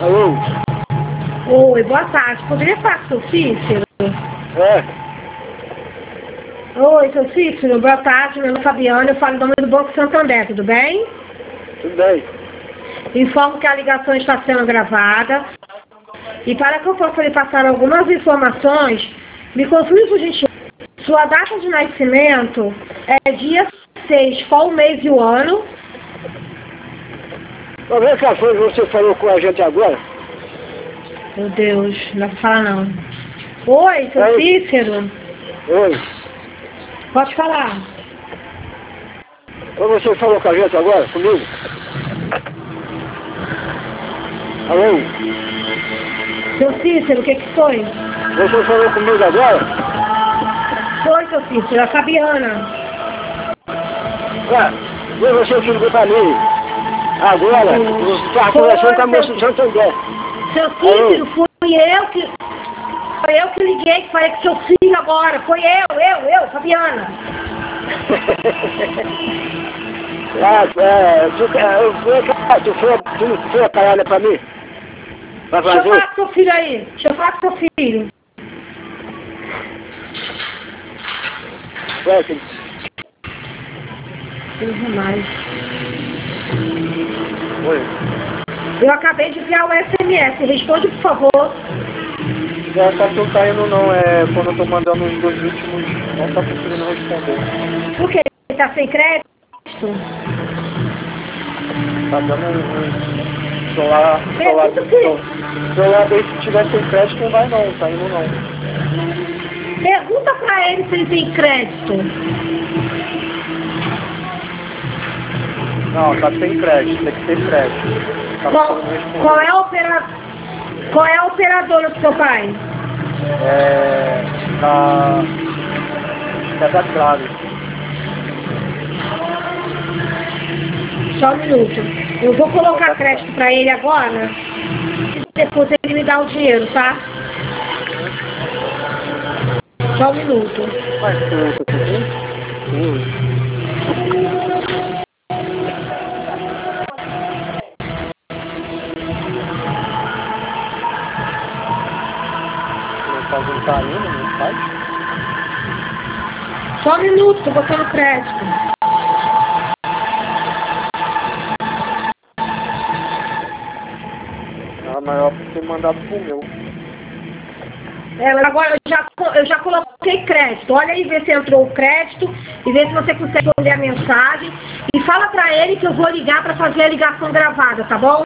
Alô? Oi, boa tarde. Poderia falar com o seu Cícero? É? Oi, seu Cícero, boa tarde. Meu nome é Fabiana, eu falo em nome do Banco Santander, tudo bem? Tudo bem. Informo que a ligação está sendo gravada. E para que eu possa lhe passar algumas informações, me confirme por gentileza. Sua data de nascimento é dia 6, qual o mês e o ano? Mas vem cá, foi você falou com a gente agora? Meu Deus, não vou falar não. Oi, seu Oi. Cícero. Oi. Pode falar. Foi você falou com a gente agora, comigo? Alô? Seu Cícero, o que foi? Você falou comigo agora? Foi, seu Cícero, a Fabiana. Foi você que ligou pra mim. Agora, eu estava conversando com a moça de Santander. Seu Cícero, fui eu que liguei, que falei com seu filho agora. Foi eu, Fabiana. Tu não foi a parada pra mim? Pra Deixa eu fazer? falar com seu filho aí. Deixa eu falar com seu filho. Foi assim. Não mais. Oi. Eu acabei de enviar o SMS. Responde, por favor. Não, só que não tá indo não, é quando eu tô mandando os dois últimos, não tá conseguindo responder. Por quê? Ele tá sem crédito? Tá dando celular dele, se tiver sem crédito não vai não, tá indo não. Pergunta pra ele se ele tem crédito. Não, tá sem crédito, tem que ter crédito. Tá Qual é a operadora do seu pai? Tá cadastrado. Só um minuto. Eu vou colocar crédito pra ele agora. E depois ele me dá o dinheiro, tá? Só um minuto. Mas tu aqui? Não tá indo, não faz? Só um minuto, tô botando crédito. Era melhor ter mandado pro meu. Mas agora eu já coloquei crédito. Olha aí, vê se entrou o crédito e vê se você consegue ler a mensagem. E fala pra ele que eu vou ligar pra fazer a ligação gravada, tá bom?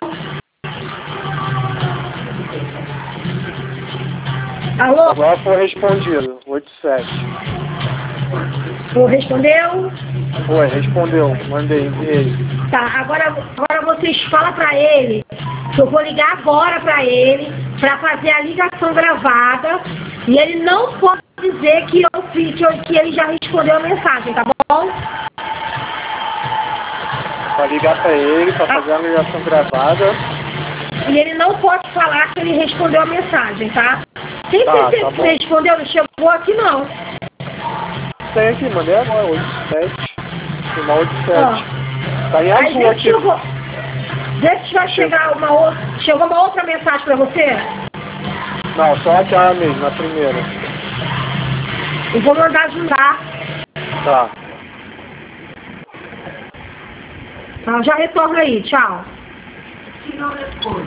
Alô? Agora foi respondido, 87. Respondeu? Foi, respondeu, mandei, enviei. Tá, agora vocês falam pra ele que eu vou ligar agora pra ele pra fazer a ligação gravada e ele não pode dizer que ele já respondeu a mensagem, tá bom? Pra ligar pra ele, pra fazer a ligação gravada. E ele não pode falar que ele respondeu a mensagem, tá? Quem Tá você respondeu? Não chegou aqui não. Tem aqui, mandei agora, 87. Final 87. Ó, Tá em aí azul aqui. vê se vai chegar chegou uma outra mensagem pra você. Não, só aquela mesmo, a primeira. Eu vou mandar juntar. Tá. Tá, já retorno aí, tchau.